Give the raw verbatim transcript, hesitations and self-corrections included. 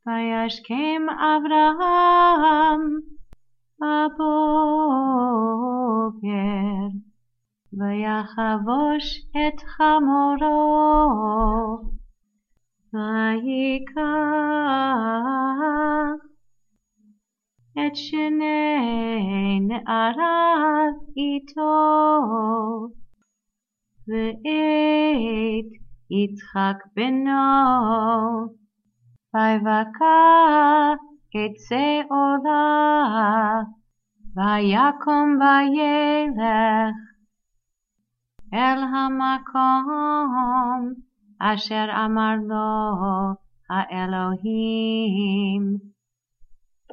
וישכם אברהם בבוקר, ויחבוש את חמורו, ויקח את שני נעריו איתו, ואת יצחק בנו, ויבקע את שעורה, ויקום וילך אל המקום אשר אמר לו האלוהים.